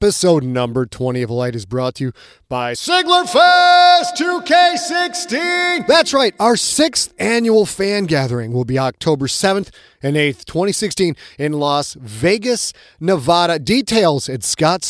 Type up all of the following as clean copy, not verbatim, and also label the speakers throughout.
Speaker 1: Episode number 20 of Light is brought to you by Sigler Fest 2K16. That's right, our 6th annual fan gathering will be October 7th and 8th, 2016 in Las Vegas, Nevada. Details at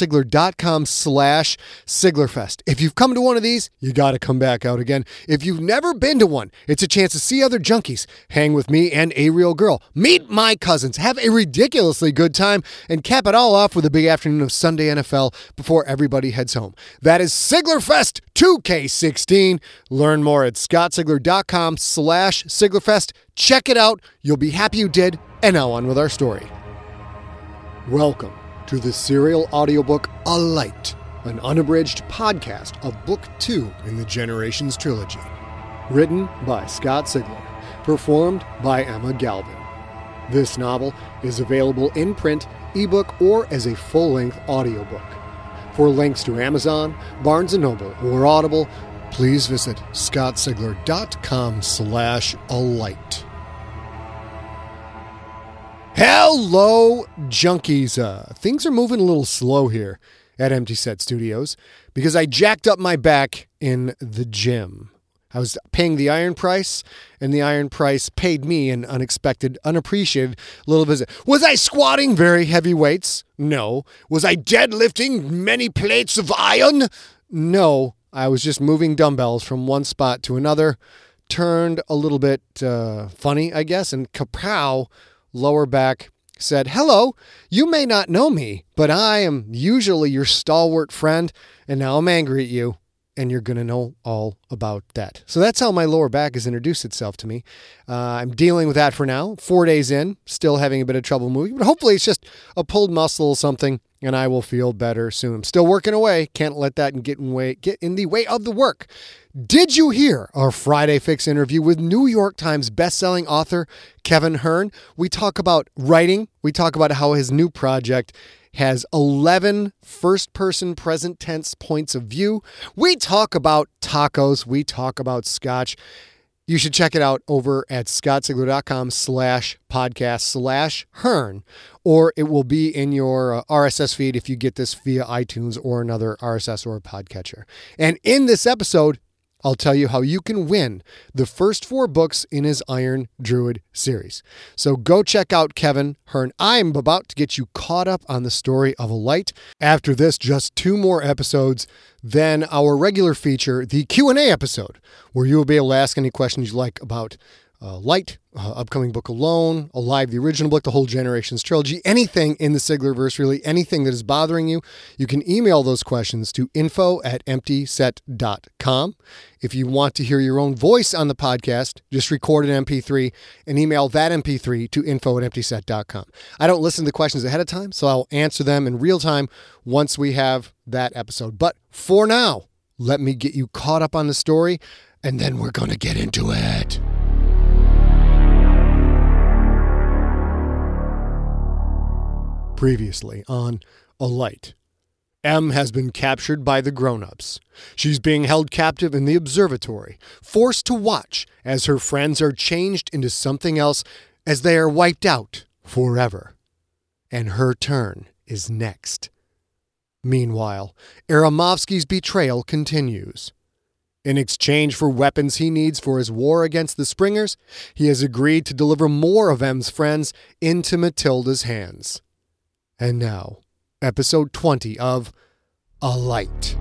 Speaker 1: scottsigler.com/SiglerFest. If you've come to one of these, you got to come back out again. If you've never been to one, it's a chance to see other junkies, hang with me and a real girl, meet my cousins, have a ridiculously good time, and cap it all off with a big afternoon of Sunday NFL before everybody heads home. That is Sigler Fest 2K16. Learn more at scottsigler.com/SiglerFest. Check it out. You'll be happy you did. And now on with our story. Welcome to the serial audiobook A Light, an unabridged podcast of Book 2 in the Generations trilogy. Written by Scott Sigler. Performed by Emma Galvin. This novel is available in print, ebook, or as a full-length audiobook. For links to Amazon, Barnes & Noble, or Audible, please visit scottsigler.com/alight. Hello, junkies. Things are moving a little slow here at Empty Set Studios because I jacked up my back in the gym. I was paying the iron price, and the iron price paid me an unexpected, unappreciated little visit. Was I squatting very heavy weights? No. Was I deadlifting many plates of iron? No. I was just moving dumbbells from one spot to another. Turned a little bit funny, I guess, and kapow, lower back, said, "Hello, you may not know me, but I am usually your stalwart friend, and now I'm angry at you. And you're going to know all about that." So that's how my lower back has introduced itself to me. I'm dealing with that for now. 4 days in, still having a bit of trouble moving, but hopefully it's just a pulled muscle or something, and I will feel better soon. I'm still working away. Can't let that get in the way of the work. Did you hear our Friday Fix interview with New York Times bestselling author Kevin Hearn? We talk about writing. We talk about how his new project has 11 first-person present tense points of view. We talk about tacos. We talk about scotch. You should check it out over at scottsigler.com/podcast/Hearn, or it will be in your RSS feed if you get this via iTunes or another RSS or podcatcher. And in this episode, I'll tell you how you can win the first 4 books in his Iron Druid series. So go check out Kevin Hearn. I'm about to get you caught up on the story of A Light. After this, just 2 more episodes, then our regular feature, the Q&A episode, where you will be able to ask any questions you like about Light, upcoming book Alone, Alive, the original book, the whole Generations trilogy, anything in the Siglerverse, really anything that is bothering you. You can email those questions to info@emptyset.com. If you want to hear your own voice on the podcast, just record an MP3 and email that MP3 to info@emptyset.com. I don't listen to the questions ahead of time, so I'll answer them in real time once we have that episode. But for now, let me get you caught up on the story, and then we're going to get into it. Previously on A Light. Em has been captured by the grown-ups. She's being held captive in the observatory, forced to watch as her friends are changed into something else as they are wiped out forever. And her turn is next. Meanwhile, Aramovsky's betrayal continues. In exchange for weapons he needs for his war against the Springers, he has agreed to deliver more of Em's friends into Matilda's hands. And now, episode 20 of A Light.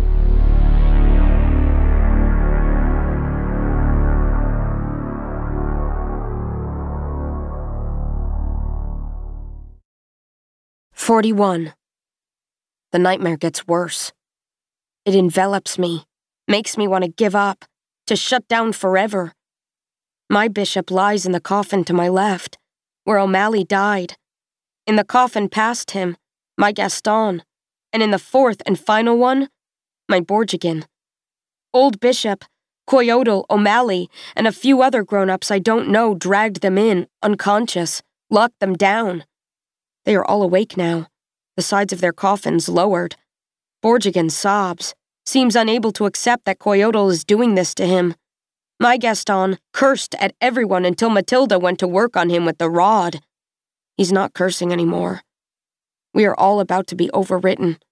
Speaker 2: "41. The nightmare gets worse. It envelops me, makes me want to give up, to shut down forever. My bishop lies in the coffin to my left, where O'Malley died. In the coffin past him, my Gaston, and in the 4th and final one, my Borgigan. Old Bishop, Coyodal, O'Malley, and a few other grown-ups I don't know dragged them in, unconscious, locked them down. They are all awake now, the sides of their coffins lowered. Borgigan sobs, seems unable to accept that Coyodal is doing this to him. My Gaston cursed at everyone until Matilda went to work on him with the rod. He's not cursing anymore. We are all about to be overwritten,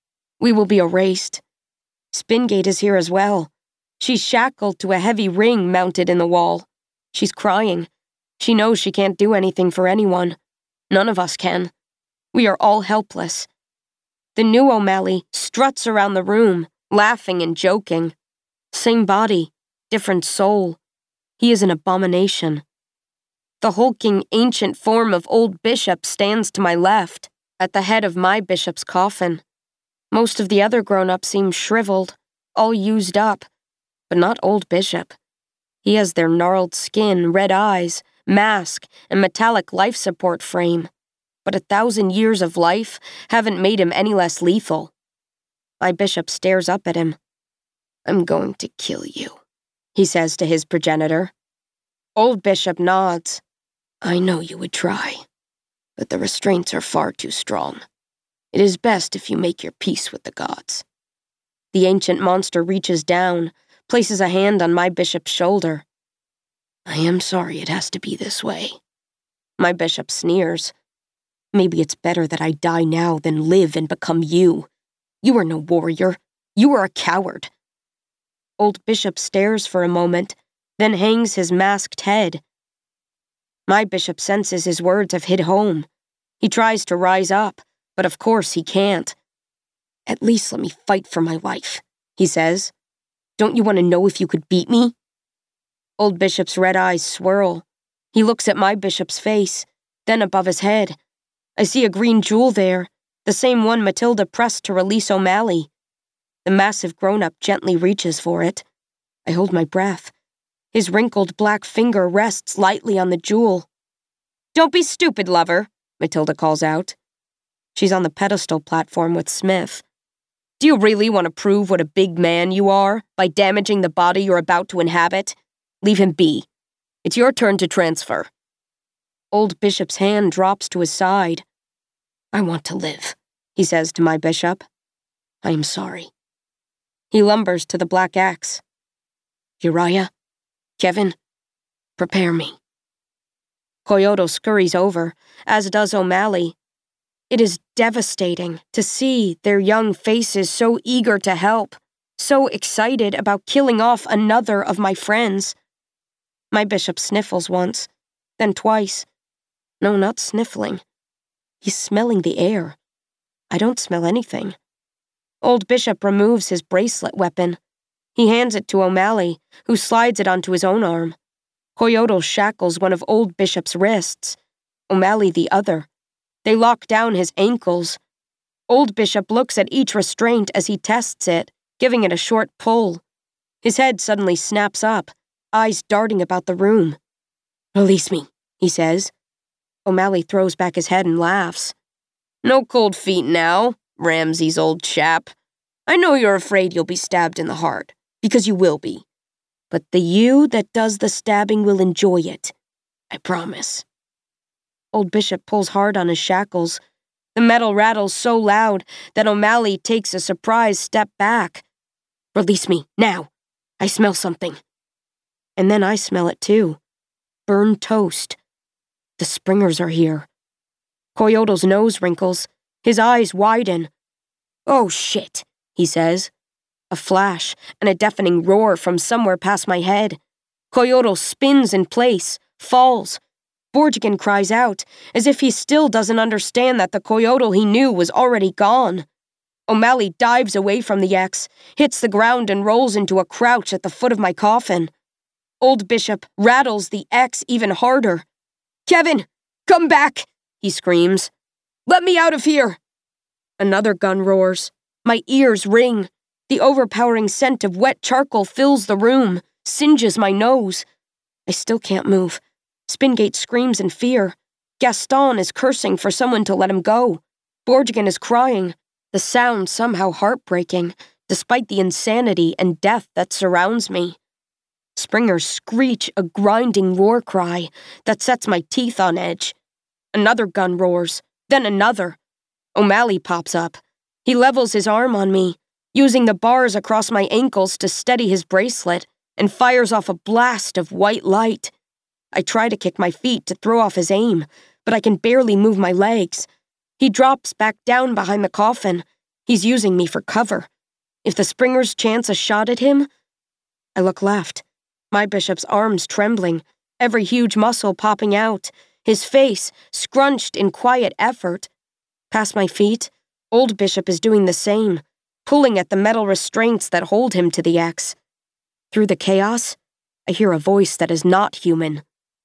Speaker 2: We will be erased. Spingate is here as well. She's shackled to a heavy ring mounted in the wall. She's crying. She knows she can't do anything for anyone. None of us can. We are all helpless. The new O'Malley struts around the room, laughing and joking. Same body, different soul. He is an abomination. The hulking, ancient form of old Bishop stands to my left, at the head of my Bishop's coffin. Most of the other grown-ups seem shriveled, all used up, but not old Bishop. He has their gnarled skin, red eyes, mask, and metallic life support frame. But 1,000 years of life haven't made him any less lethal. My Bishop stares up at him. "I'm going to kill you," he says to his progenitor. Old Bishop nods. "I know you would try, but the restraints are far too strong. It is best if you make your peace with the gods." The ancient monster reaches down, places a hand on my Bishop's shoulder. "I am sorry it has to be this way." My Bishop sneers. "Maybe it's better that I die now than live and become you. You are no warrior. You are a coward." Old Bishop stares for a moment, then hangs his masked head. My Bishop senses his words have hit home. He tries to rise up, but of course he can't. "At least let me fight for my life," he says. "Don't you want to know if you could beat me?" Old Bishop's red eyes swirl. He looks at my Bishop's face, then above his head. I see a green jewel there, the same one Matilda pressed to release O'Malley. The massive grown-up gently reaches for it. I hold my breath. His wrinkled black finger rests lightly on the jewel. "Don't be stupid, lover," Matilda calls out. She's on the pedestal platform with Smith. "Do you really want to prove what a big man you are by damaging the body you're about to inhabit? Leave him be. It's your turn to transfer." Old Bishop's hand drops to his side. "I want to live," he says to my Bishop. "I am sorry." He lumbers to the black axe. "Uriah, Kevin, prepare me." Coyote scurries over, as does O'Malley. It is devastating to see their young faces so eager to help, so excited about killing off another of my friends. My Bishop sniffles once, then twice. No, not sniffling. He's smelling the air. I don't smell anything. Old Bishop removes his bracelet weapon. He hands it to O'Malley, who slides it onto his own arm. Coyote shackles one of Old Bishop's wrists, O'Malley the other. They lock down his ankles. Old Bishop looks at each restraint as he tests it, giving it a short pull. His head suddenly snaps up, eyes darting about the room. "Release me," he says. O'Malley throws back his head and laughs. "No cold feet now, Ramses, old chap. I know you're afraid you'll be stabbed in the heart, because you will be. But the you that does the stabbing will enjoy it. I promise." Old Bishop pulls hard on his shackles. The metal rattles so loud that O'Malley takes a surprised step back. "Release me, now. I smell something." And then I smell it too. Burned toast. The Springers are here. Coyote's nose wrinkles. His eyes widen. "Oh, shit," he says. A flash and a deafening roar from somewhere past my head. Coyote spins in place, falls. Borgigan cries out, as if he still doesn't understand that the Coyote he knew was already gone. O'Malley dives away from the axe, hits the ground and rolls into a crouch at the foot of my coffin. Old Bishop rattles the axe even harder. "Kevin, come back," he screams. "Let me out of here." Another gun roars. My ears ring. The overpowering scent of wet charcoal fills the room, singes my nose. I still can't move. Spingate screams in fear. Gaston is cursing for someone to let him go. Borgigan is crying, the sound somehow heartbreaking, despite the insanity and death that surrounds me. Springers screech a grinding war cry that sets my teeth on edge. Another gun roars, then another. O'Malley pops up. He levels his arm on me, using the bars across my ankles to steady his bracelet, and fires off a blast of white light. I try to kick my feet to throw off his aim, but I can barely move my legs. He drops back down behind the coffin. He's using me for cover. If the Springers chance a shot at him... I look left. My bishop's arms trembling, every huge muscle popping out, his face scrunched in quiet effort. Past my feet, old Bishop is doing the same, pulling at the metal restraints that hold him to the X. Through the chaos, I hear a voice that is not human.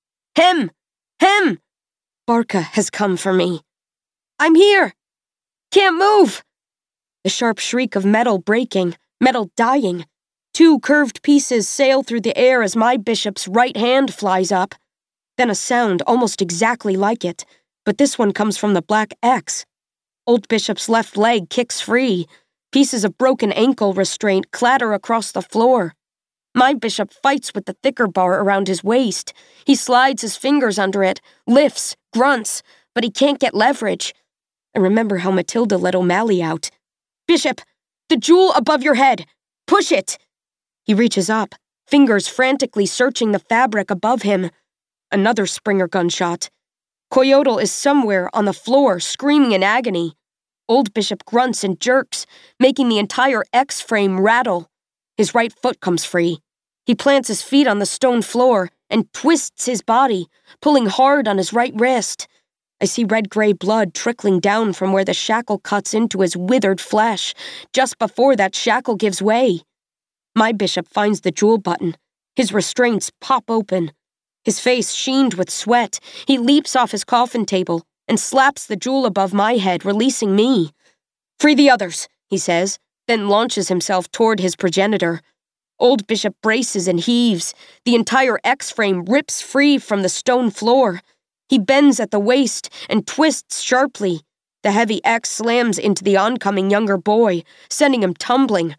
Speaker 2: Him! Him! Barca has come for me. I'm here! Can't move! The sharp shriek of metal breaking, metal dying. 2 curved pieces sail through the air as my bishop's right hand flies up. Then a sound almost exactly like it, but this one comes from the black X. Old Bishop's left leg kicks free. Pieces of broken ankle restraint clatter across the floor. My bishop fights with the thicker bar around his waist. He slides his fingers under it, lifts, grunts, but he can't get leverage. I remember how Matilda let O'Malley out. Bishop, the jewel above your head. Push it! He reaches up, fingers frantically searching the fabric above him. Another Springer gunshot. Coyotl is somewhere on the floor, screaming in agony. Old Bishop grunts and jerks, making the entire X-frame rattle. His right foot comes free. He plants his feet on the stone floor and twists his body, pulling hard on his right wrist. I see red-gray blood trickling down from where the shackle cuts into his withered flesh, just before that shackle gives way. My bishop finds the jewel button. His restraints pop open. His face sheened with sweat, he leaps off his coffin table and slaps the jewel above my head, releasing me. Free the others, he says, then launches himself toward his progenitor. Old Bishop braces and heaves. The entire X-frame rips free from the stone floor. He bends at the waist and twists sharply. The heavy X slams into the oncoming younger boy, sending him tumbling.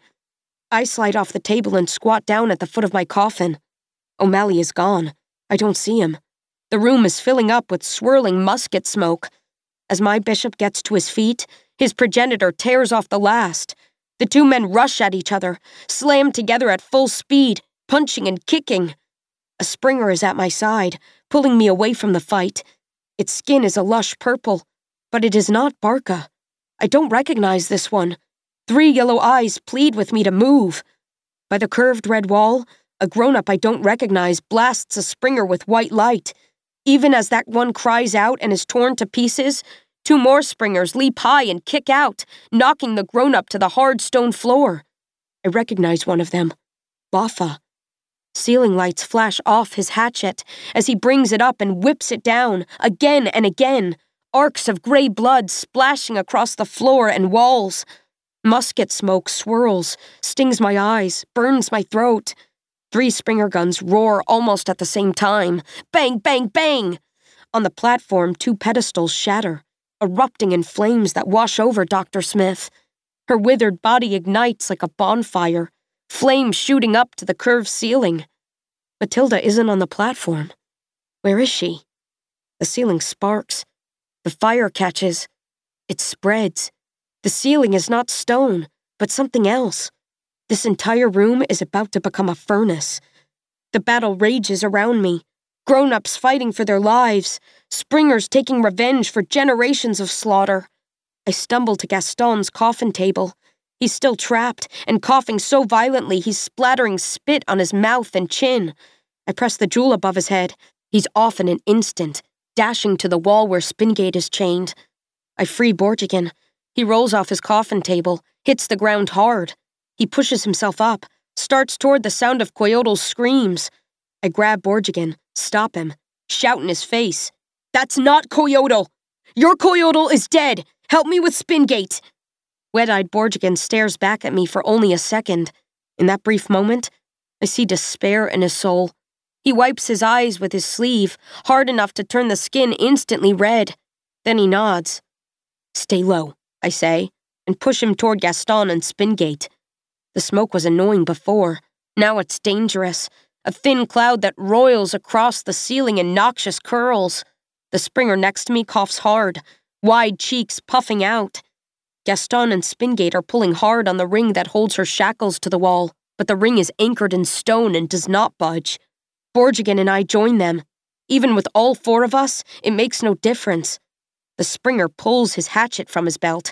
Speaker 2: I slide off the table and squat down at the foot of my coffin. O'Malley is gone. I don't see him. The room is filling up with swirling musket smoke. As my bishop gets to his feet, his progenitor tears off the last. The 2 men rush at each other, slam together at full speed, punching and kicking. A Springer is at my side, pulling me away from the fight. Its skin is a lush purple, but it is not Barca. I don't recognize this one. 3 yellow eyes plead with me to move. By the curved red wall, a grown-up I don't recognize blasts a Springer with white light. Even as that one cries out and is torn to pieces, 2 more Springers leap high and kick out, knocking the grown-up to the hard stone floor. I recognize one of them. Bafa. Ceiling lights flash off his hatchet as he brings it up and whips it down, again and again, arcs of gray blood splashing across the floor and walls. Musket smoke swirls, stings my eyes, burns my throat. 3 Springer guns roar almost at the same time. Bang, bang, bang! On the platform, 2 pedestals shatter, erupting in flames that wash over Dr. Smith. Her withered body ignites like a bonfire, flames shooting up to the curved ceiling. Matilda isn't on the platform. Where is she? The ceiling sparks. The fire catches. It spreads. The ceiling is not stone, but something else. This entire room is about to become a furnace. The battle rages around me. Grown-ups fighting for their lives. Springers taking revenge for generations of slaughter. I stumble to Gaston's coffin table. He's still trapped, and coughing so violently he's splattering spit on his mouth and chin. I press the jewel above his head. He's off in an instant, dashing to the wall where Spingate is chained. I free Borgigan. He rolls off his coffin table, hits the ground hard. He pushes himself up, starts toward the sound of Coyotl's screams. I grab Borgigan, stop him, shout in his face. That's not Coyotl! Your Coyotl is dead! Help me with Spingate! Wet-eyed Borgigan stares back at me for only a second. In that brief moment, I see despair in his soul. He wipes his eyes with his sleeve, hard enough to turn the skin instantly red. Then he nods. Stay low, I say, and push him toward Gaston and Spingate. The smoke was annoying before. Now it's dangerous. A thin cloud that roils across the ceiling in noxious curls. The Springer next to me coughs hard, wide cheeks puffing out. Gaston and Spingate are pulling hard on the ring that holds her shackles to the wall, but the ring is anchored in stone and does not budge. Borgigan and I join them. Even with all 4 of us, it makes no difference. The Springer pulls his hatchet from his belt.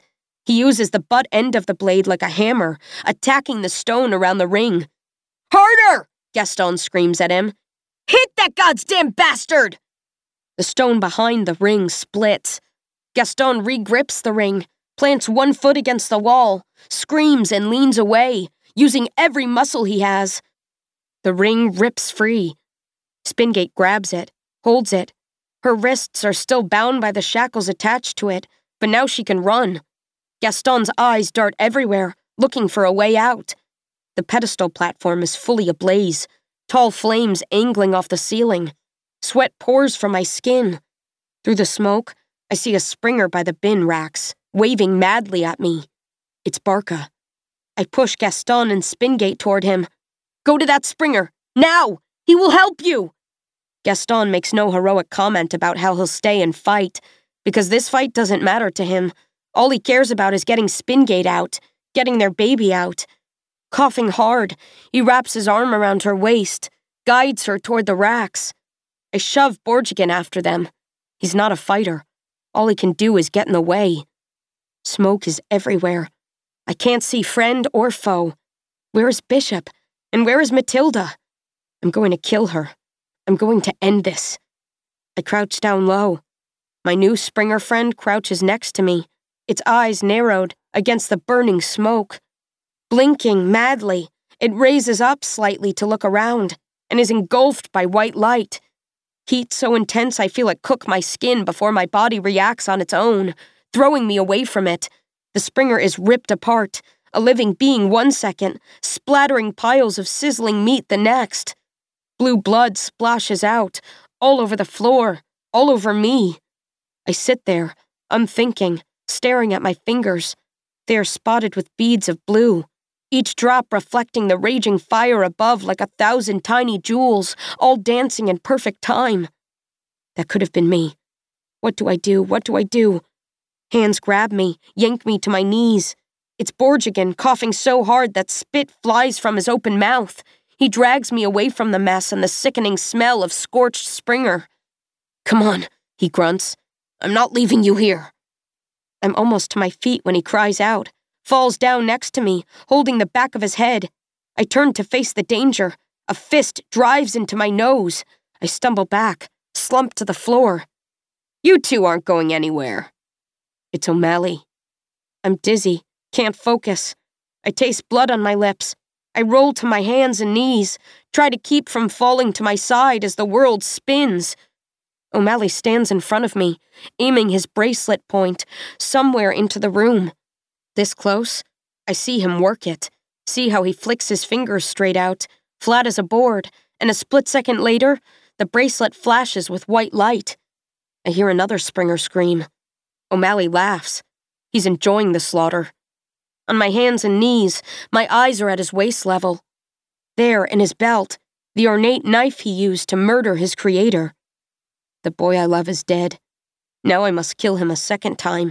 Speaker 2: He uses the butt end of the blade like a hammer, attacking the stone around the ring. "Harder!" Gaston screams at him. "Hit that goddamn bastard!" The stone behind the ring splits. Gaston regrips the ring, plants one foot against the wall, screams and leans away, using every muscle he has. The ring rips free. Spingate grabs it, holds it. Her wrists are still bound by the shackles attached to it, but now she can run. Gaston's eyes dart everywhere, looking for a way out. The pedestal platform is fully ablaze, tall flames angling off the ceiling. Sweat pours from my skin. Through the smoke, I see a Springer by the bin racks, waving madly at me. It's Barca. I push Gaston and Spingate toward him. "Go to that Springer, now! He will help you!" Gaston makes no heroic comment about how he'll stay and fight, because this fight doesn't matter to him. All he cares about is getting Spingate out, getting their baby out. Coughing hard, he wraps his arm around her waist, guides her toward the racks. I shove Borgigan after them. He's not a fighter. All he can do is get in the way. Smoke is everywhere. I can't see friend or foe. Where is Bishop? And where is Matilda? I'm going to kill her. I'm going to end this. I crouch down low. My new Springer friend crouches next to me, its eyes narrowed against the burning smoke. Blinking madly, it raises up slightly to look around and is engulfed by white light. Heat so intense I feel it cook my skin before my body reacts on its own, throwing me away from it. The Springer is ripped apart, a living being 1 second, splattering piles of sizzling meat the next. Blue blood splashes out, all over the floor, all over me. I sit there, unthinking, staring at my fingers. They are spotted with beads of blue, each drop reflecting the raging fire above like 1,000 tiny jewels, all dancing in perfect time. That could have been me. What do I do? What do I do? Hands grab me, yank me to my knees. It's Borgigan, coughing so hard that spit flies from his open mouth. He drags me away from the mess and the sickening smell of scorched Springer. "Come on," he grunts. "I'm not leaving you here." I'm almost to my feet when he cries out, falls down next to me, holding the back of his head. I turn to face the danger. A fist drives into my nose. I stumble back, slump to the floor. "You two aren't going anywhere." It's O'Malley. I'm dizzy, can't focus. I taste blood on my lips. I roll to my hands and knees, try to keep from falling to my side as the world spins. O'Malley stands in front of me, aiming his bracelet point somewhere into the room. This close, I see him work it, see how he flicks his fingers straight out, flat as a board, and a split second later, the bracelet flashes with white light. I hear another Springer scream. O'Malley laughs. He's enjoying the slaughter. On my hands and knees, my eyes are at his waist level. There, in his belt, the ornate knife he used to murder his creator. The boy I love is dead. Now I must kill him a second time.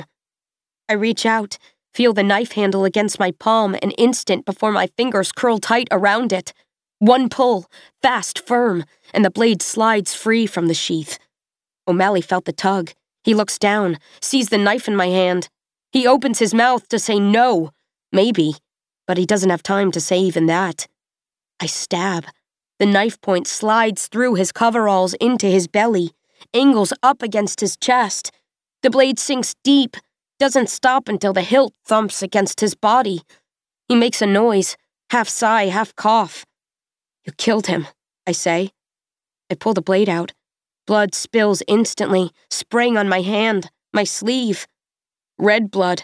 Speaker 2: I reach out, feel the knife handle against my palm an instant before my fingers curl tight around it. One pull, fast, firm, and the blade slides free from the sheath. O'Malley felt the tug. He looks down, sees the knife in my hand. He opens his mouth to say no, maybe, but he doesn't have time to say even that. I stab. The knife point slides through his coveralls into his belly, angles up against his chest. The blade sinks deep, doesn't stop until the hilt thumps against his body. He makes a noise, half sigh, half cough. "You killed him," I say. I pull the blade out. Blood spills instantly, spraying on my hand, my sleeve. Red blood.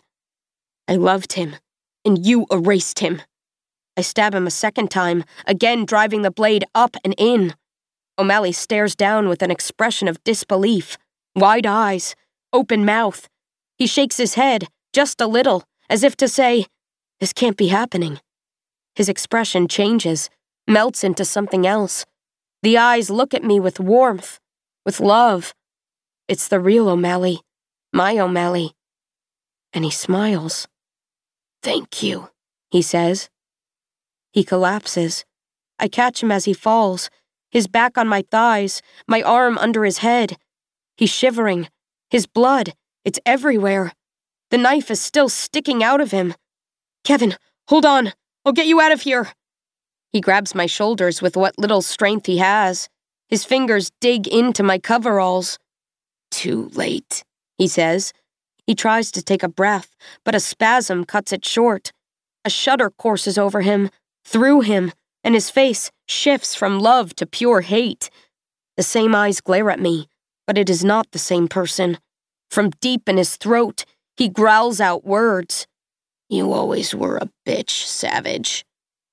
Speaker 2: I loved him, and you erased him. I stab him a second time, again driving the blade up and in. O'Malley stares down with an expression of disbelief, wide eyes, open mouth. He shakes his head, just a little, as if to say, "This can't be happening." His expression changes, melts into something else. The eyes look at me with warmth, with love. It's the real O'Malley, my O'Malley. And he smiles. "Thank you," he says. He collapses. I catch him as he falls, his back on my thighs, my arm under his head. He's shivering. His blood, it's everywhere. The knife is still sticking out of him. Kevin, hold on. I'll get you out of here. He grabs my shoulders with what little strength he has. His fingers dig into my coveralls. Too late, he says. He tries to take a breath, but a spasm cuts it short. A shudder courses over him, through him, and his face shifts from love to pure hate. The same eyes glare at me, but it is not the same person. From deep in his throat, he growls out words. You always were a bitch, Savage.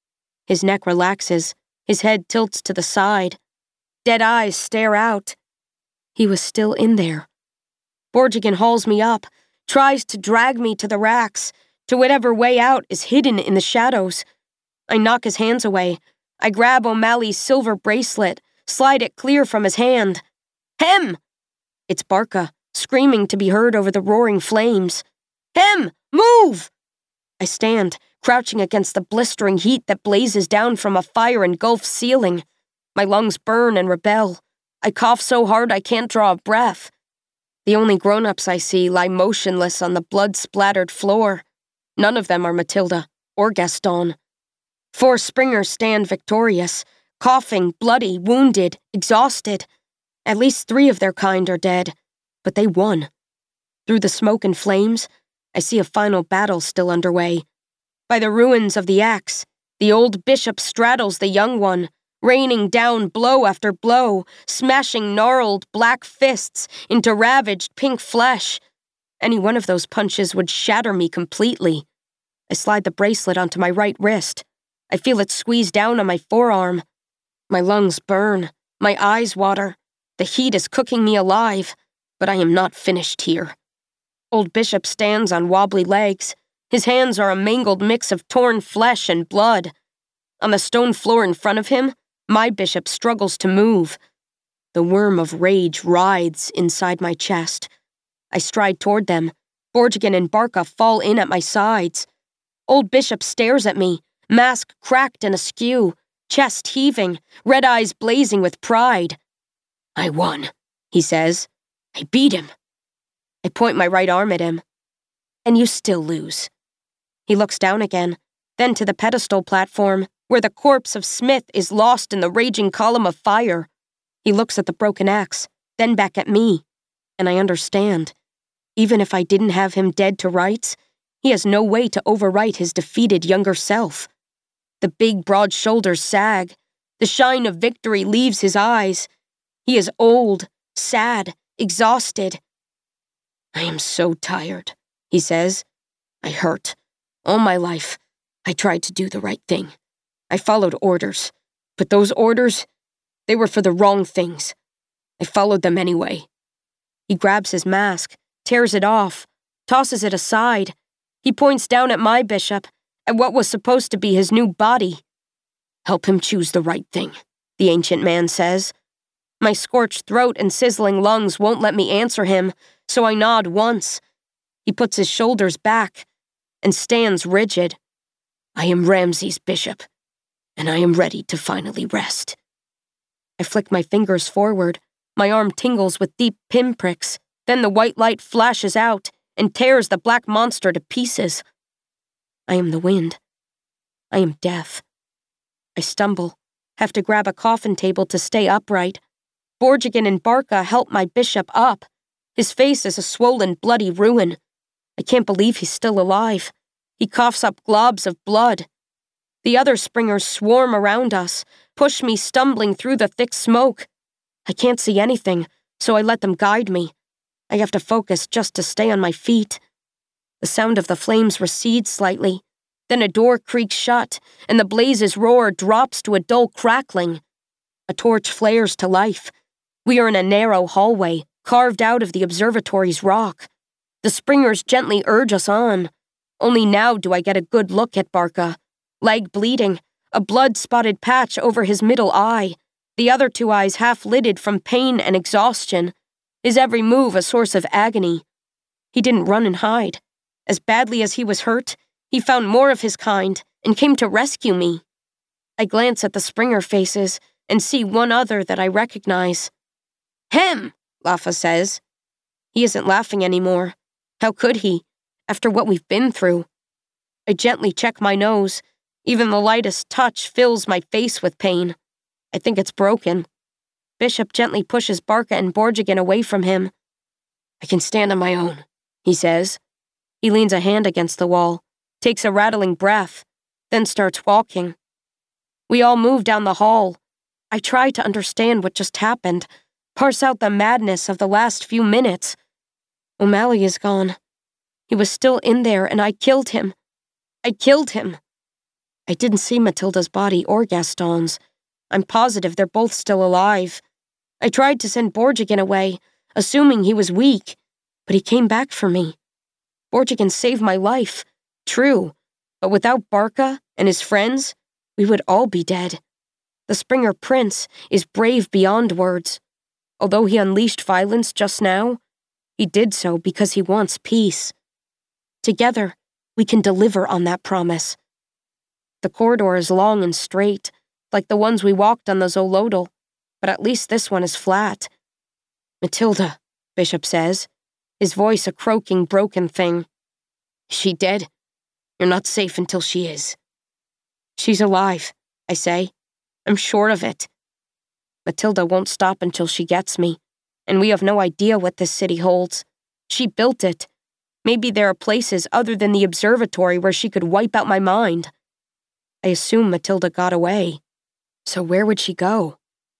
Speaker 2: His neck relaxes. His head tilts to the side. Dead eyes stare out. He was still in there. Borgigan hauls me up, tries to drag me to the racks, to whatever way out is hidden in the shadows. I knock his hands away. I grab O'Malley's silver bracelet, slide it clear from his hand. Hem! It's Barca, screaming to be heard over the roaring flames. Hem! Move! I stand, crouching against the blistering heat that blazes down from a fire-engulfed ceiling. My lungs burn and rebel. I cough so hard I can't draw a breath. The only grown-ups I see lie motionless on the blood-splattered floor. None of them are Matilda or Gaston. 4 Springers stand victorious, coughing, bloody, wounded, exhausted. At least 3 of their kind are dead, but they won. Through the smoke and flames, I see a final battle still underway. By the ruins of the axe, the old bishop straddles the young one, raining down blow after blow, smashing gnarled black fists into ravaged pink flesh. Any one of those punches would shatter me completely. I slide the bracelet onto my right wrist. I feel it squeeze down on my forearm. My lungs burn. My eyes water. The heat is cooking me alive, but I am not finished here. Old Bishop stands on wobbly legs. His hands are a mangled mix of torn flesh and blood. On the stone floor in front of him, my bishop struggles to move. The worm of rage writhes inside my chest. I stride toward them. Borgigan and Barca fall in at my sides. Old Bishop stares at me, mask cracked and askew, chest heaving, red eyes blazing with pride. I won, he says. I beat him. I point my right arm at him. And you still lose. He looks down again, then to the pedestal platform, where the corpse of Smith is lost in the raging column of fire. He looks at the broken axe, then back at me, and I understand. Even if I didn't have him dead to rights, he has no way to overwrite his defeated younger self. The big, broad shoulders sag. The shine of victory leaves his eyes. He is old, sad, exhausted. I am so tired, he says. I hurt. All my life, I tried to do the right thing. I followed orders, but those orders, they were for the wrong things. I followed them anyway. He grabs his mask, tears it off, tosses it aside. He points down at my bishop, at what was supposed to be his new body. Help him choose the right thing, the ancient man says. My scorched throat and sizzling lungs won't let me answer him, so I nod once. He puts his shoulders back and stands rigid. I am Ramsay's bishop, and I am ready to finally rest. I flick my fingers forward. My arm tingles with deep pinpricks. Then the white light flashes out and tears the black monster to pieces. I am the wind. I am death. I stumble, have to grab a coffin table to stay upright. Borgigan and Barca help my bishop up. His face is a swollen, bloody ruin. I can't believe he's still alive. He coughs up globs of blood. The other Springers swarm around us, push me stumbling through the thick smoke. I can't see anything, so I let them guide me. I have to focus just to stay on my feet. The sound of the flames recedes slightly. Then a door creaks shut, and the blaze's roar drops to a dull crackling. A torch flares to life. We are in a narrow hallway, carved out of the observatory's rock. The Springers gently urge us on. Only now do I get a good look at Barca. Leg bleeding, a blood-spotted patch over his middle eye, the other 2 eyes half-lidded from pain and exhaustion. His every move a source of agony. He didn't run and hide. As badly as he was hurt, he found more of his kind and came to rescue me. I glance at the Springer faces and see one other that I recognize. Him, Lafa says. He isn't laughing anymore. How could he? after what we've been through. I gently check my nose. Even the lightest touch fills my face with pain. I think it's broken. Bishop gently pushes Barca and Borjigin away from him. I can stand on my own, he says. He leans a hand against the wall, takes a rattling breath, then starts walking. We all move down the hall. I try to understand what just happened, parse out the madness of the last few minutes. O'Malley is gone. He was still in there, and I killed him. I killed him. I didn't see Matilda's body or Gaston's. I'm positive they're both still alive. I tried to send Borjigin away, assuming he was weak, but he came back for me. Borjigin saved my life, true, but without Barca and his friends, we would all be dead. The Springer Prince is brave beyond words. Although he unleashed violence just now, he did so because he wants peace. Together, we can deliver on that promise. The corridor is long and straight, like the ones we walked on the Zolotl, but at least this one is flat. Matilda, Bishop says, his voice a croaking, broken thing. Is she dead? You're not safe until she is. She's alive, I say. I'm sure of it. Matilda won't stop until she gets me, and we have no idea what this city holds. She built it. Maybe there are places other than the observatory where she could wipe out my mind. I assume Matilda got away. So where would she go?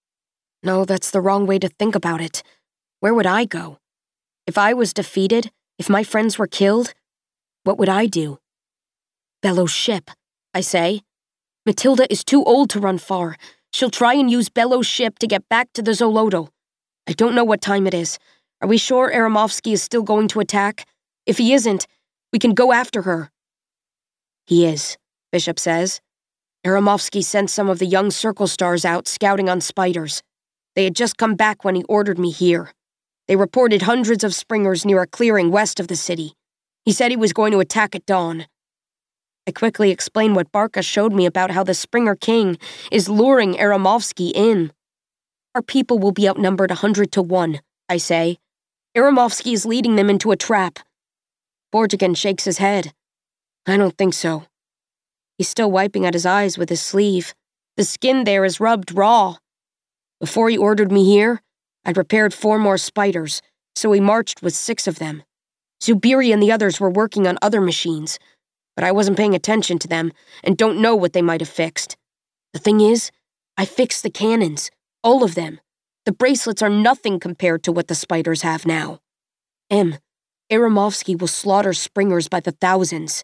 Speaker 2: No, that's the wrong way to think about it. Where would I go? If I was defeated, if my friends were killed, what would I do? Bello's ship, I say. Matilda is too old to run far. She'll try and use Bello's ship to get back to the Zolotl. I don't know what time it is. Are we sure Aramovsky is still going to attack? If he isn't, we can go after her. He is, Bishop says. Aramovsky sent some of the young Circle Stars out scouting on spiders. They had just come back when he ordered me here. They reported hundreds of Springers near a clearing west of the city. He said he was going to attack at dawn. I quickly explain what Barca showed me about how the Springer King is luring Aramovsky in. Our people will be outnumbered 100 to 1, I say. Aramovsky is leading them into a trap. Borjigin shakes his head. I don't think so. He's still wiping at his eyes with his sleeve. The skin there is rubbed raw. Before he ordered me here, I'd prepared 4 more spiders, so he marched with 6 of them. Zubiri and the others were working on other machines, but I wasn't paying attention to them and don't know what they might have fixed. The thing is, I fixed the cannons, all of them. The bracelets are nothing compared to what the spiders have now. Aramovsky will slaughter Springers by the thousands.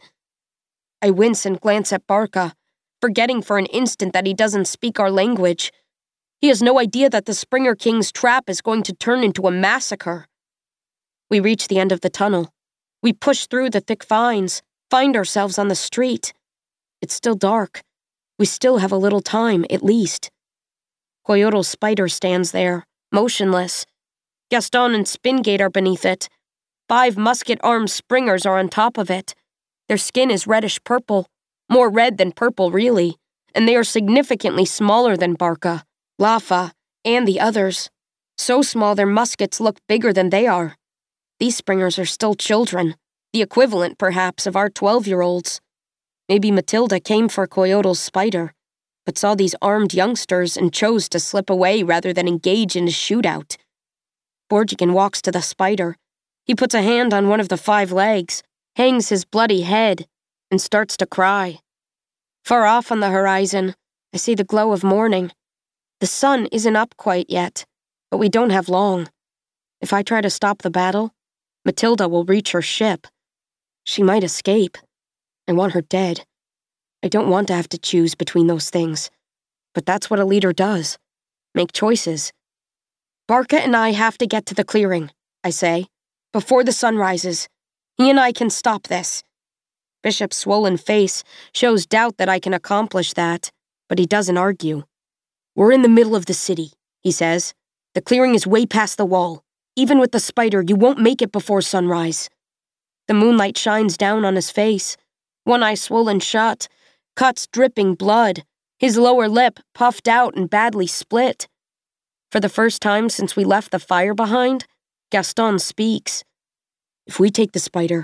Speaker 2: I wince and glance at Barca, forgetting for an instant that he doesn't speak our language. He has no idea that the Springer King's trap is going to turn into a massacre. We reach the end of the tunnel. We push through the thick vines, find ourselves on the street. It's still dark. We still have a little time, at least. Coyotl Spider stands there, motionless. Gaston and Spingate are beneath it. 5 musket-armed Springers are on top of it. Their skin is reddish-purple, more red than purple, really, and they are significantly smaller than Barca, Lafa, and the others. So small their muskets look bigger than they are. These Springers are still children, the equivalent, perhaps, of our 12-year-olds. Maybe Matilda came for Coyotl's Spider, but saw these armed youngsters and chose to slip away rather than engage in a shootout. Borjigin walks to the Spider. He puts a hand on one of the 5 legs, hangs his bloody head, and starts to cry. Far off on the horizon, I see the glow of morning. The sun isn't up quite yet, but we don't have long. If I try to stop the battle, Matilda will reach her ship. She might escape. I want her dead. I don't want to have to choose between those things, but that's what a leader does. Make choices. Barca and I have to get to the clearing, I say, before the sun rises. He and I can stop this. Bishop's swollen face shows doubt that I can accomplish that, but he doesn't argue. We're in the middle of the city, he says. The clearing is way past the wall. Even with the Spider, you won't make it before sunrise. The moonlight shines down on his face, one eye swollen shut, cuts dripping blood, his lower lip puffed out and badly split. For the first time since we left the fire behind, Gaston speaks. If we take the Spider,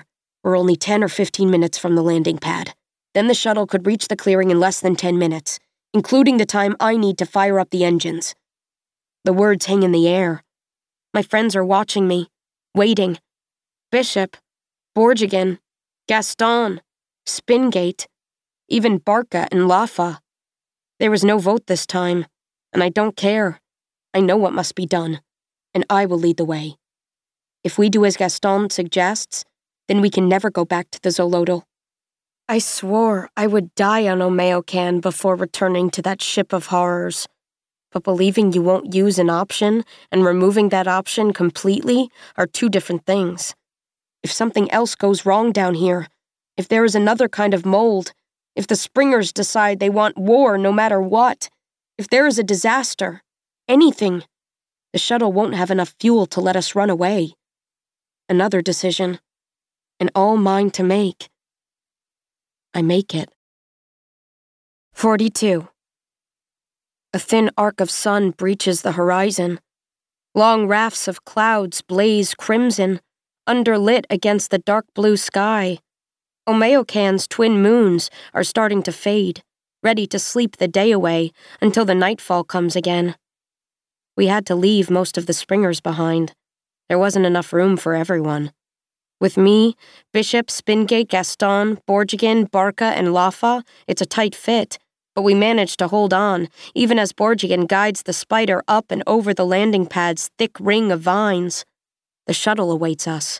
Speaker 2: We're only 10 or 15 minutes from the landing pad. Then the shuttle could reach the clearing in less than 10 minutes, including the time I need to fire up the engines. The words hang in the air. My friends are watching me, waiting. Bishop, Borgigan, Gaston, Spingate, even Barca and Lafa. There was no vote this time, and I don't care. I know what must be done, and I will lead the way. If we do as Gaston suggests, then we can never go back to the Zolotl. I swore I would die on Omeocan before returning to that ship of horrors. But believing you won't use an option and removing that option completely are two different things. If something else goes wrong down here, if there is another kind of mold, if the Springers decide they want war no matter what, if there is a disaster, anything, the shuttle won't have enough fuel to let us run away. Another decision, and all mine to make. I make it. 42. A thin arc of sun breaches the horizon. Long rafts of clouds blaze crimson, underlit against the dark blue sky. Omeocan's twin moons are starting to fade, ready to sleep the day away until the nightfall comes again. We had to leave most of the Springers behind. There wasn't enough room for everyone. With me, Bishop, Spingate, Gaston, Borgigan, Barca, and Lafa, it's a tight fit, but we managed to hold on, even as Borgigan guides the spider up and over the landing pad's thick ring of vines. The shuttle awaits us.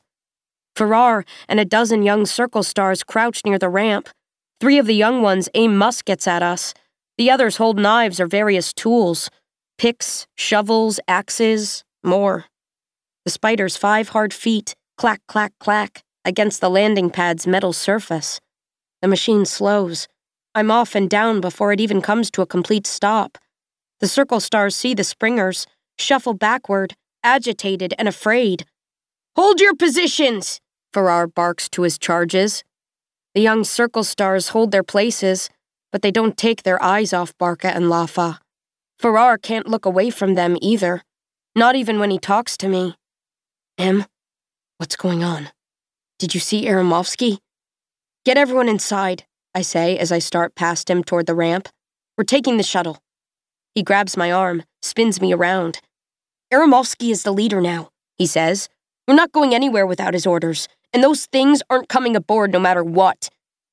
Speaker 2: Farrar and a dozen young circle stars crouch near the ramp. 3 of the young ones aim muskets at us. The others hold knives or various tools. Picks, shovels, axes, more. The spider's 5 hard feet clack, clack, clack against the landing pad's metal surface. The machine slows. I'm off and down before it even comes to a complete stop. The circle stars see the Springers, shuffle backward, agitated and afraid. "Hold your positions!" Farrar barks to his charges. The young circle stars hold their places, but they don't take their eyes off Barca and Lafa. Farrar can't look away from them either, not even when he talks to me. "Em, what's going on? Did you see Aramovsky?" "Get everyone inside," I say as I start past him toward the ramp. "We're taking the shuttle." He grabs my arm, spins me around. "Aramovsky is the leader now," he says. "We're not going anywhere without his orders, and those things aren't coming aboard no matter what."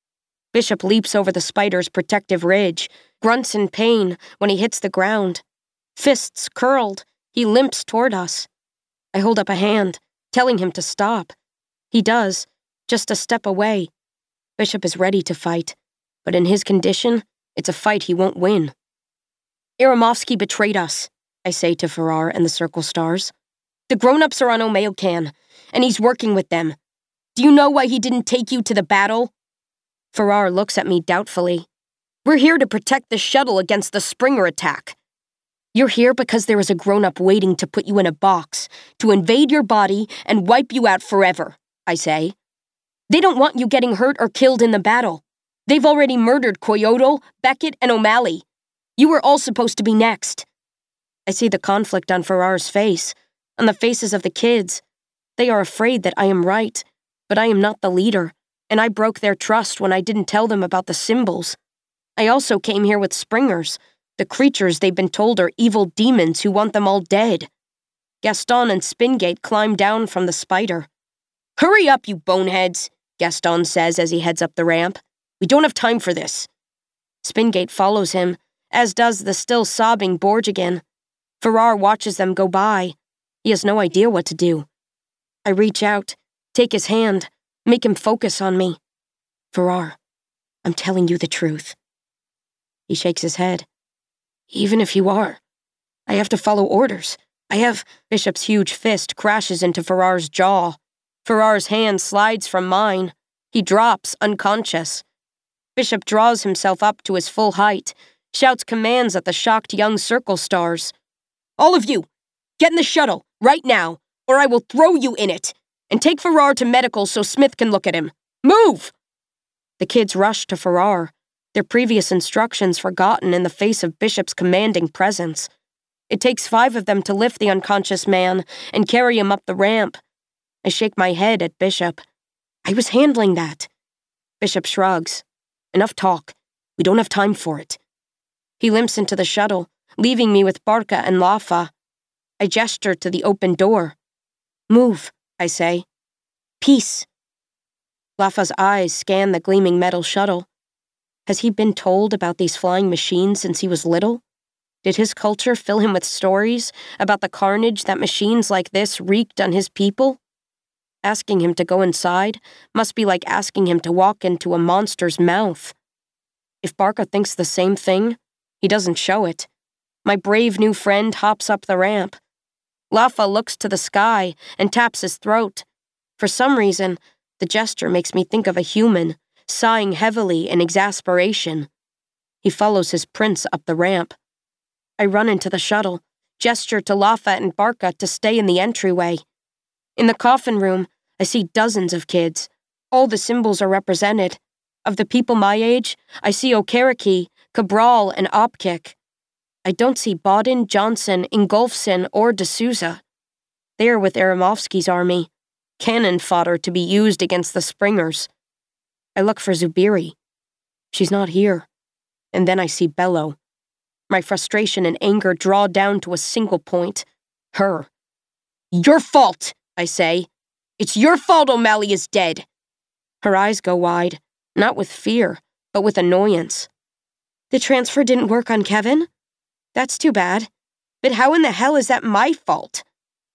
Speaker 2: Bishop leaps over the spider's protective ridge, grunts in pain when he hits the ground. Fists curled, he limps toward us. I hold up a hand, telling him to stop. He does, just a step away. Bishop is ready to fight, but in his condition, it's a fight he won't win. "Aramovsky betrayed us," I say to Farrar and the Circle Stars. "The grown-ups are on Omeocan, and he's working with them. Do you know why he didn't take you to the battle?" Farrar looks at me doubtfully. "We're here to protect the shuttle against the Springer attack." "You're here because there is a grown-up waiting to put you in a box, to invade your body and wipe you out forever," I say. "They don't want you getting hurt or killed in the battle. They've already murdered Coyotl, Beckett, and O'Malley. You were all supposed to be next." I see the conflict on Farrar's face, on the faces of the kids. They are afraid that I am right, but I am not the leader, and I broke their trust when I didn't tell them about the symbols. I also came here with Springers, the creatures they've been told are evil demons who want them all dead. Gaston and Spingate climb down from the spider. "Hurry up, you boneheads," Gaston says as he heads up the ramp. "We don't have time for this." Spingate follows him, as does the still sobbing Borgigan. Farrar watches them go by. He has no idea what to do. I reach out, take his hand, make him focus on me. "Farrar, I'm telling you the truth." He shakes his head. "Even if you are, I have to follow orders. Bishop's huge fist crashes into Farrar's jaw. Farrar's hand slides from mine. He drops, unconscious. Bishop draws himself up to his full height, shouts commands at the shocked young Circle Stars. "All of you, get in the shuttle, right now, or I will throw you in it, and take Farrar to medical so Smith can look at him. Move!" The kids rush to Farrar, their previous instructions forgotten in the face of Bishop's commanding presence. It takes 5 of them to lift the unconscious man and carry him up the ramp. I shake my head at Bishop. I was handling that. Bishop shrugs. Enough talk. We don't have time for it. He limps into the shuttle, leaving me with Barca and Lafa. I gesture to the open door. Move, I say. Peace. Lafa's eyes scan the gleaming metal shuttle. Has he been told about these flying machines since he was little? Did his culture fill him with stories about the carnage that machines like this wreaked on his people? Asking him to go inside must be like asking him to walk into a monster's mouth. If Barca thinks the same thing, he doesn't show it. My brave new friend hops up the ramp. Lafa looks to the sky and taps his throat. For some reason, the gesture makes me think of a human, sighing heavily in exasperation. He follows his prince up the ramp. I run into the shuttle, gesture to Lafa and Barca to stay in the entryway. In the coffin room, I see dozens of kids. All the symbols are represented. Of the people my age, I see Okereke, Cabral, and Opkick. I don't see Bodin, Johnson, Ingolfsson, or D'Souza. They are with Aramovsky's army, cannon fodder to be used against the Springers. I look for Zubiri. She's not here. And then I see Bello. My frustration and anger draw down to a single point. Her. Your fault, I say. It's your fault O'Malley is dead. Her eyes go wide, not with fear, but with annoyance. The transfer didn't work on Kevin? That's too bad. But how in the hell is that my fault?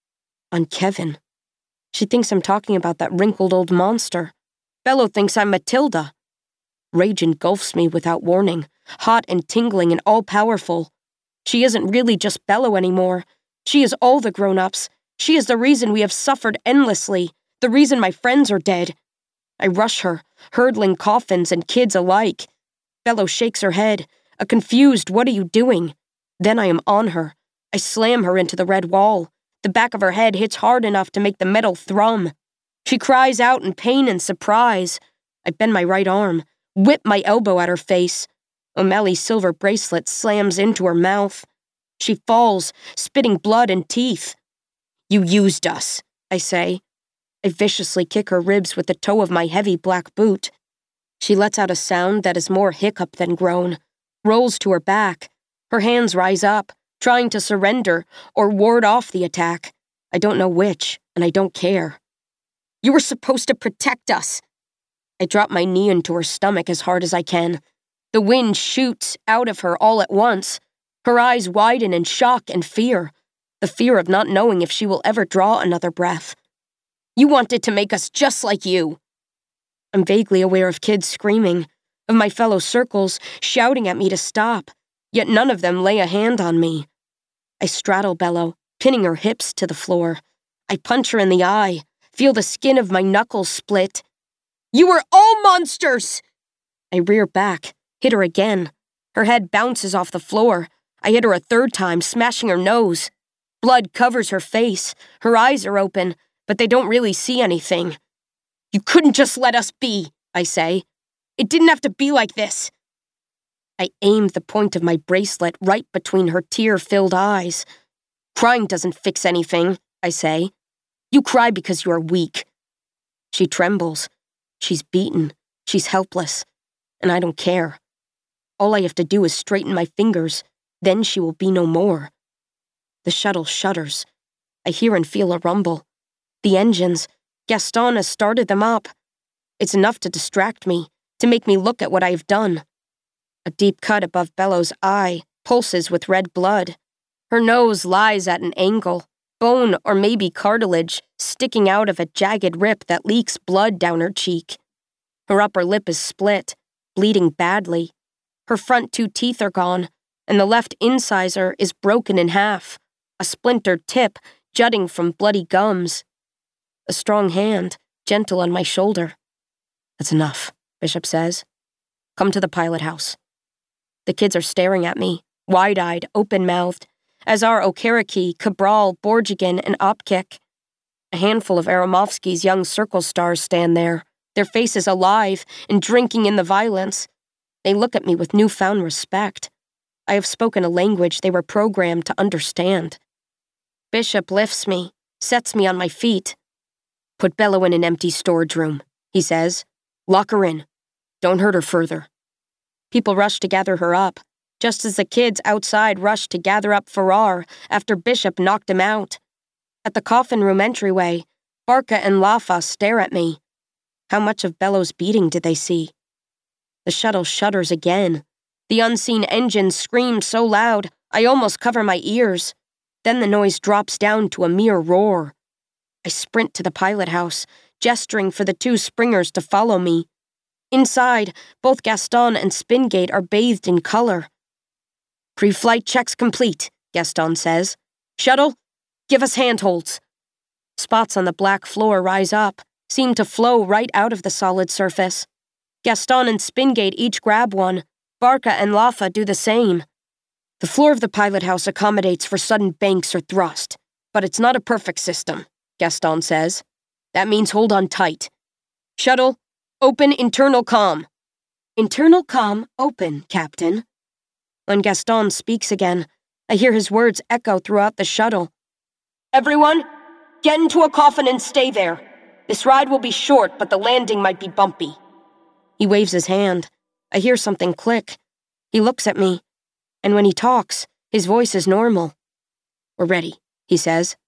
Speaker 2: On Kevin. She thinks I'm talking about that wrinkled old monster. Bello thinks I'm Matilda. Rage engulfs me without warning, hot and tingling and all-powerful. She isn't really just Bello anymore. She is all the grown-ups. She is the reason we have suffered endlessly, the reason my friends are dead. I rush her, hurdling coffins and kids alike. Bello shakes her head, a confused "what are you doing?" Then I am on her. I slam her into the red wall. The back of her head hits hard enough to make the metal thrum. She cries out in pain and surprise. I bend my right arm, whip my elbow at her face. O'Malley's silver bracelet slams into her mouth. She falls, spitting blood and teeth. You used us, I say. I viciously kick her ribs with the toe of my heavy black boot. She lets out a sound that is more hiccup than groan, rolls to her back. Her hands rise up, trying to surrender or ward off the attack. I don't know which, and I don't care. You were supposed to protect us. I drop my knee into her stomach as hard as I can. The wind shoots out of her all at once. Her eyes widen in shock and fear, the fear of not knowing if she will ever draw another breath. You wanted to make us just like you. I'm vaguely aware of kids screaming, of my fellow circles shouting at me to stop, yet none of them lay a hand on me. I straddle Bello, pinning her hips to the floor. I punch her in the eye, feel the skin of my knuckles split. You were all monsters! I rear back, hit her again. Her head bounces off the floor. I hit her a third time, smashing her nose. Blood covers her face. Her eyes are open, but they don't really see anything. You couldn't just let us be, I say. It didn't have to be like this. I aimed the point of my bracelet right between her tear-filled eyes. Crying doesn't fix anything, I say. You cry because you are weak. She trembles. She's beaten. She's helpless. And I don't care. All I have to do is straighten my fingers. Then she will be no more. The shuttle shudders. I hear and feel a rumble. The engines. Gaston has started them up. It's enough to distract me, to make me look at what I have done. A deep cut above Bello's eye pulses with red blood. Her nose lies at an angle, bone or maybe cartilage sticking out of a jagged rip that leaks blood down her cheek. Her upper lip is split, bleeding badly. Her front 2 teeth are gone, and the left incisor is broken in half, a splintered tip jutting from bloody gums. A strong hand, gentle on my shoulder. That's enough, Bishop says. Come to the pilot house. The kids are staring at me, wide-eyed, open-mouthed, as are Okereke, Cabral, Borgigan, and Opkick. A handful of Aramovsky's young circle stars stand there, their faces alive and drinking in the violence. They look at me with newfound respect. I have spoken a language they were programmed to understand. Bishop lifts me, sets me on my feet. Put Bello in an empty storage room, he says. Lock her in. Don't hurt her further. People rush to gather her up, just as the kids outside rush to gather up Farrar after Bishop knocked him out. At the coffin room entryway, Barca and Lafa stare at me. How much of Bellows' beating did they see? The shuttle shudders again. The unseen engine screams so loud, I almost cover my ears. Then the noise drops down to a mere roar. I sprint to the pilot house, gesturing for the two springers to follow me. Inside, both Gaston and Spingate are bathed in color. Pre-flight checks complete, Gaston says. Shuttle, give us handholds. Spots on the black floor rise up, seem to flow right out of the solid surface. Gaston and Spingate each grab one. Barca and Lafa do the same. The floor of the pilot house accommodates for sudden banks or thrust, but it's not a perfect system, Gaston says. That means hold on tight. Shuttle, open internal comm. Internal comm open, Captain. When Gaston speaks again, I hear his words echo throughout the shuttle. Everyone, get into a coffin and stay there. This ride will be short, but the landing might be bumpy. He waves his hand. I hear something click. He looks at me, and when he talks, his voice is normal. We're ready, he says.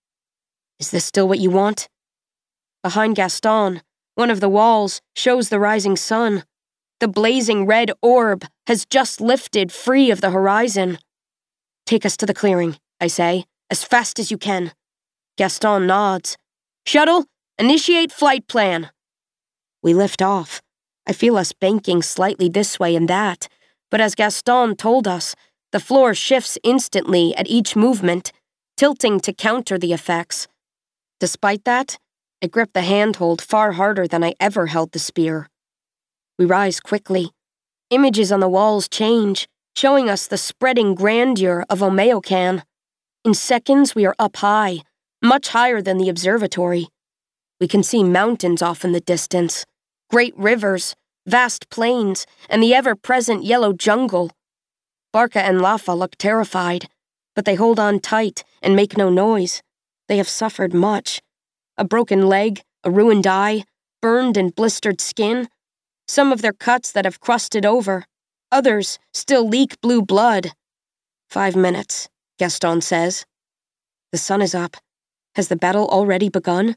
Speaker 2: Is this still what you want? Behind Gaston, one of the walls shows the rising sun. The blazing red orb has just lifted free of the horizon. Take us to the clearing, I say, as fast as you can. Gaston nods. Shuttle, initiate flight plan. We lift off. I feel us banking slightly this way and that, but as Gaston told us, the floor shifts instantly at each movement, tilting to counter the effects. Despite that, I grip the handhold far harder than I ever held the spear. We rise quickly. Images on the walls change, showing us the spreading grandeur of Omeocan. In seconds, we are up high, much higher than the observatory. We can see mountains off in the distance, great rivers, vast plains, and the ever-present yellow jungle. Barca and Lafa look terrified, but they hold on tight and make no noise. They have suffered much. A broken leg, a ruined eye, burned and blistered skin. Some of their cuts that have crusted over. Others still leak blue blood. 5 minutes, Gaston says. The sun is up. Has the battle already begun?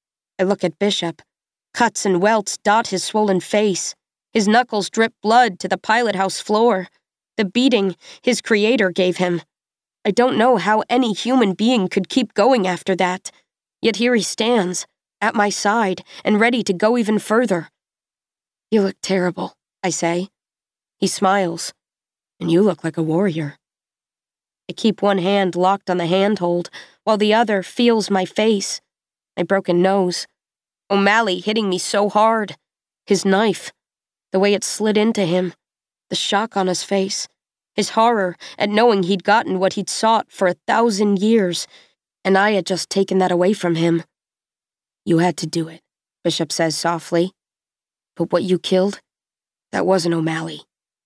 Speaker 2: I look at Bishop. Cuts and welts dot his swollen face. His knuckles drip blood to the pilot house floor. The beating his creator gave him. I don't know how any human being could keep going after that. Yet here he stands, at my side, and ready to go even further. You look terrible, I say. He smiles. And you look like a warrior. I keep one hand locked on the handhold, while the other feels my face, my broken nose. O'Malley hitting me so hard. His knife, the way it slid into him, the shock on his face, his horror at knowing he'd gotten what he'd sought for 1,000 years, and I had just taken that away from him. You had to do it, Bishop says softly. But what you killed, that wasn't O'Malley.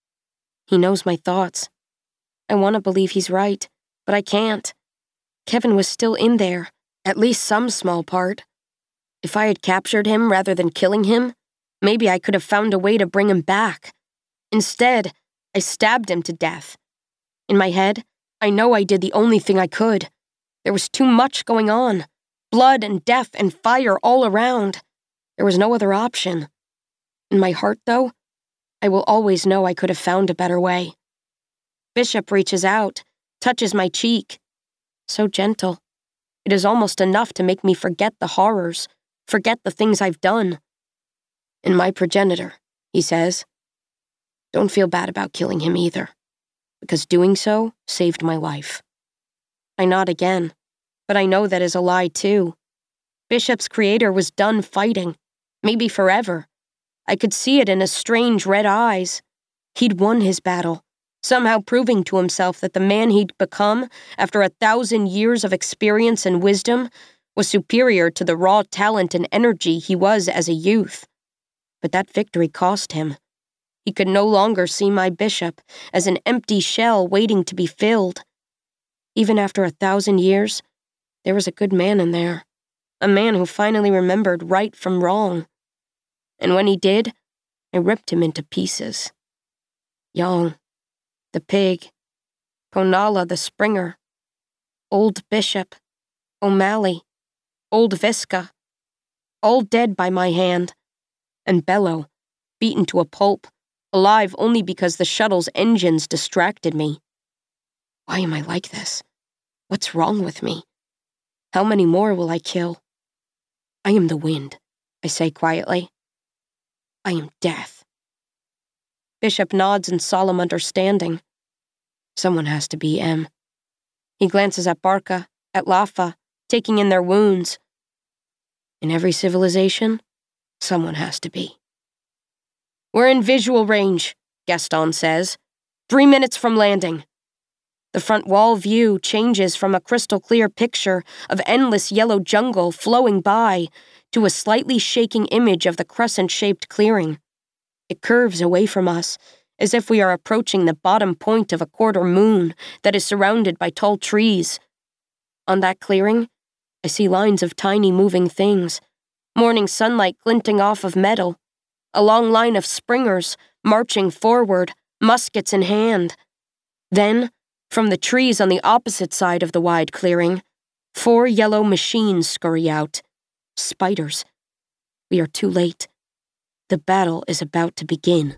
Speaker 2: He knows my thoughts. I want to believe he's right, but I can't. Kevin was still in there, at least some small part. If I had captured him rather than killing him, maybe I could have found a way to bring him back. Instead, I stabbed him to death. In my head, I know I did the only thing I could. There was too much going on. Blood and death and fire all around. There was no other option. In my heart, though, I will always know I could have found a better way. Bishop reaches out, touches my cheek. So gentle. It is almost enough to make me forget the horrors, forget the things I've done. And my progenitor, he says. Don't feel bad about killing him either, because doing so saved my life. I nod again, but I know that is a lie too. Bishop's creator was done fighting, maybe forever. I could see it in his strange red eyes. He'd won his battle, somehow proving to himself that the man he'd become, after 1,000 years of experience and wisdom, was superior to the raw talent and energy he was as a youth. But that victory cost him. He could no longer see my Bishop as an empty shell waiting to be filled. Even after 1,000 years, there was a good man in there. A man who finally remembered right from wrong. and when he did, I ripped him into pieces. Young, the pig, Conala the Springer, Old Bishop, O'Malley, Old Visca, all dead by my hand, and Bello, beaten to a pulp, alive only because the shuttle's engines distracted me. Why am I like this? What's wrong with me? How many more will I kill? I am the wind, I say quietly. I am death. Bishop nods in solemn understanding. Someone has to be M. He glances at Barca, at Lafa, taking in their wounds. In every civilization, someone has to be. We're in visual range, Gaston says. 3 minutes from landing. The front wall view changes from a crystal-clear picture of endless yellow jungle flowing by to a slightly shaking image of the crescent-shaped clearing. It curves away from us, as if we are approaching the bottom point of a quarter moon that is surrounded by tall trees. On that clearing, I see lines of tiny moving things, morning sunlight glinting off of metal, a long line of springers marching forward, muskets in hand. Then, from the trees on the opposite side of the wide clearing, 4 yellow machines scurry out. Spiders. We are too late. The battle is about to begin.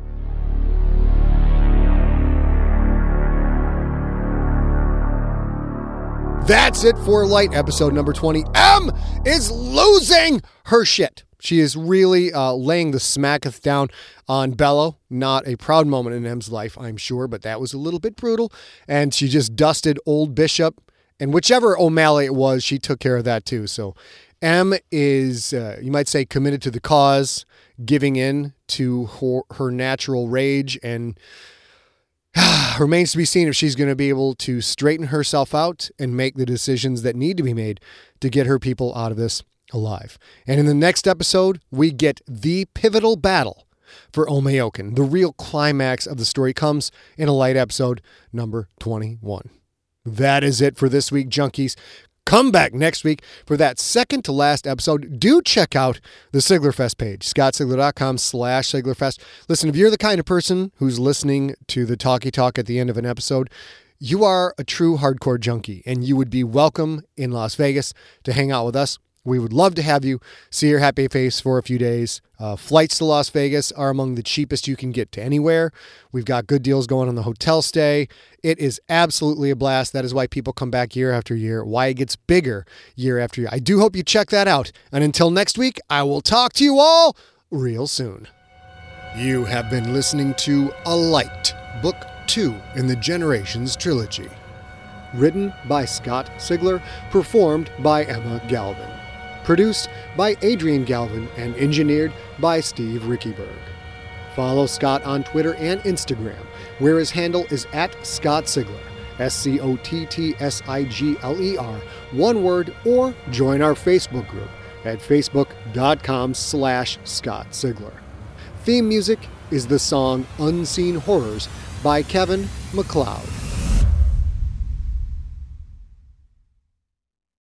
Speaker 1: That's it for Light, episode number 20. M is losing her shit. She is really laying the smacketh down on Bello. Not a proud moment in M's life, I'm sure, but that was a little bit brutal. And she just dusted Old Bishop. And whichever O'Malley it was, she took care of that too. So M is, you might say, committed to the cause, giving in to her natural rage, and remains to be seen if she's going to be able to straighten herself out and make the decisions that need to be made to get her people out of this alive. And in the next episode, we get the pivotal battle for Omeoken. The real climax of the story comes in a Light episode number 21. That is it for this week, junkies. Come back next week for that second to last episode. Do check out the Siglerfest page, scottsigler.com/Siglerfest. Listen, if you're the kind of person who's listening to the talkie talk at the end of an episode, you are a true hardcore junkie, and you would be welcome in Las Vegas to hang out with us. We would love to have you see your happy face for a few days. Flights to Las Vegas are among the cheapest you can get to anywhere. We've got good deals going on the hotel stay. It is absolutely a blast. That is why people come back year after year, why it gets bigger year after year. I do hope you check that out. And until next week, I will talk to you all real soon. You have been listening to A Light, Book 2 in the Generations Trilogy. Written by Scott Sigler, performed by Emma Galvin. Produced by Adrian Galvin and engineered by Steve Rickyberg. Follow Scott on Twitter and Instagram, where his handle is @ScottSigler, SCOTTSIGLER, one word, or join our Facebook group at facebook.com/Scott Sigler. Theme music is the song Unseen Horrors by Kevin MacLeod.